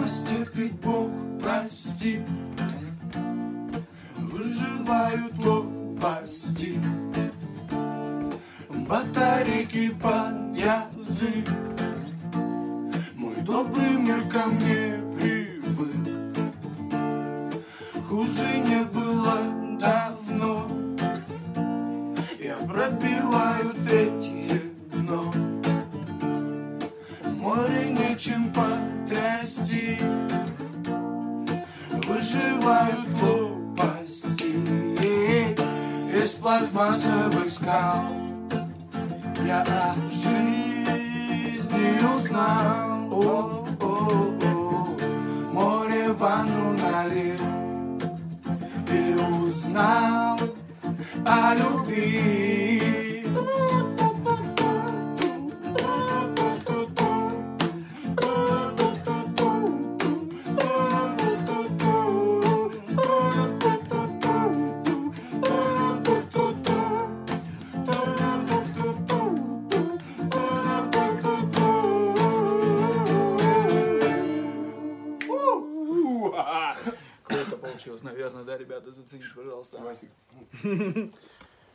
степи, Бог прости, выживают лопасти, батарейки под язык. Мой добрый мир ко мне привык. Хуже не было давно. Я пробиваю третье дно. Море нечем потрясти. Выживают лопасти из пластмассовых скал. Я о жизни узнал. Море ванну налил и узнал о любви. Круто получилось, наверное, да, ребята, зацените, пожалуйста. Васик.